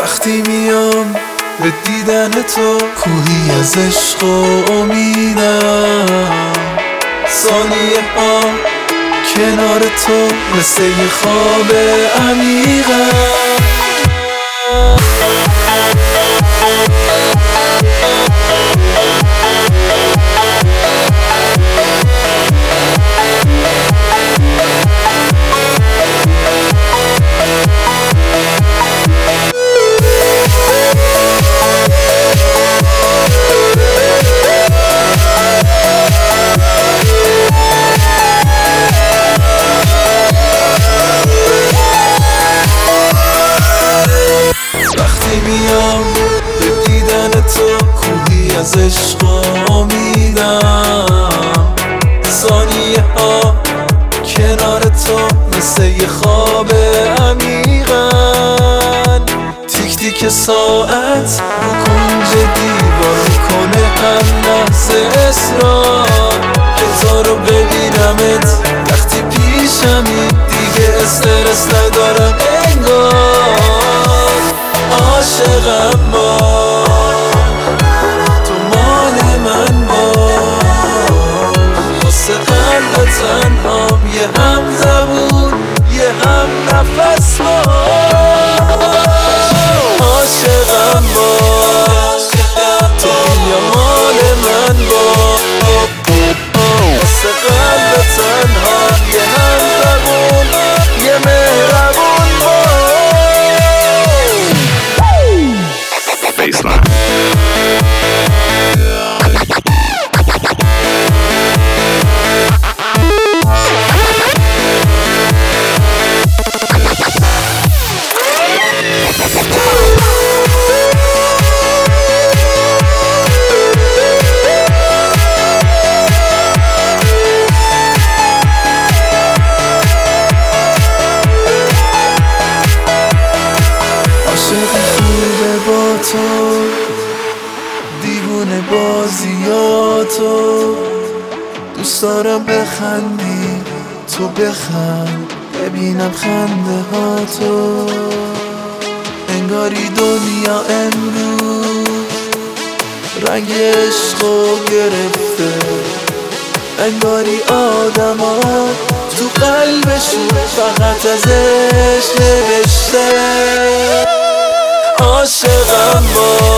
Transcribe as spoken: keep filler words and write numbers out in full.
وقتی میام به دیدن تو، کوهی از عشق و امیدم. ثانیه ها کنار تو مثل یه خواب عمیقم. وقتی میام به دیدن تو، کوهی از عشق و امیدم. ثانیه ها کنار تو مثل یه خواب عمیقن. تیک تیک ساعت رو کنج دیوار کنه هم لحظه اصرار که تو رو ببینمت. وقتی پیشمی دیگه استرس ندارم انگار. عاشقم باش، تو مال من باش. واسه قلب تنهام یه هم زبون یه هم نفس باش. عاشقم باش، تو بیا مال من باش. واسه قلب تنهام یه هم زبون یه مهربون باش. Baseline. تو دیوونه بازیاتو دوست دارم. بخندی تو بخند، ببینم خنده ها تو. انگاری دنیا امروز رنگ عشقو گرفته. انگاری آدم ها تو قلبشون فقط از عشق نوشته. عاشقم باش،